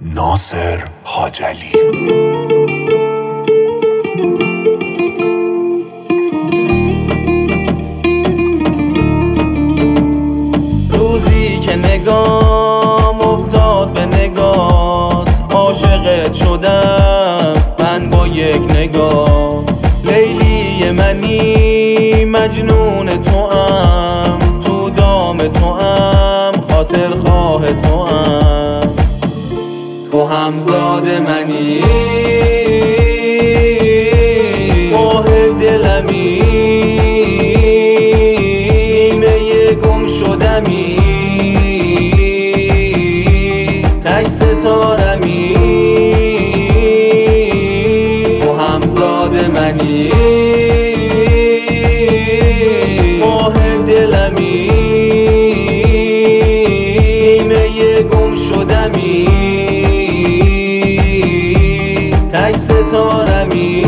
ناصر حاجلی. روزی که نگام افتاد به نگات، عاشقت شدم من با یک نگاه. لیلی منی مجنون توام، تو دام توام خاطر خواه توام. تو همزاد منی ماه دلمی، نیمه گم شدمی، تک ستارمی. تو همزاد منی ماه دلمی، نیمه گم شدمی، تک ستارمی.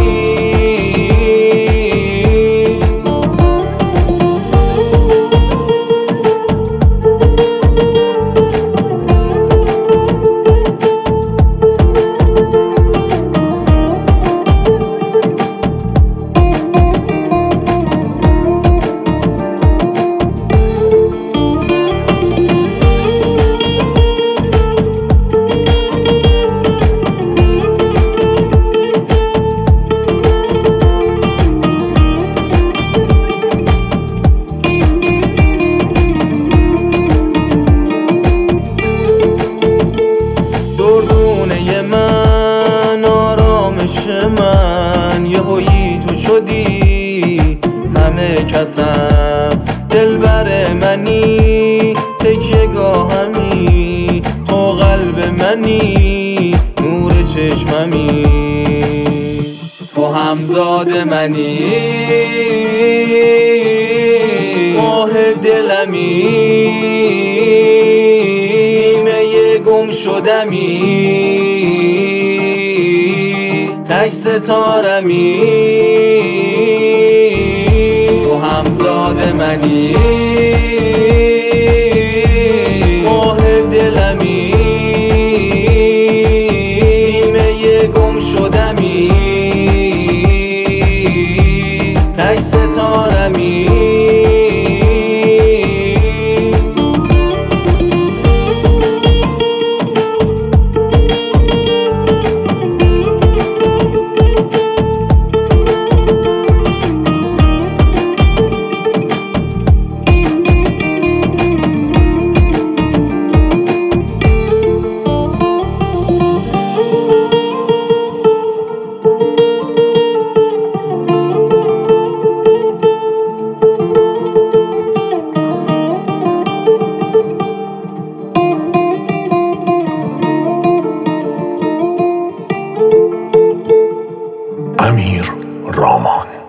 دردونه من، آرامش من، یهویی تو شدی همه کسم. دلبر منی تکیه گاهمی، تو قلب منی نور چشممی. تو همزاد منی ماه دلمی، گم شدمی، تک ستارمی. تو همزاد منی ماه دلمی، نیمه گم شدمی، تک ستارمی. امیر رامان.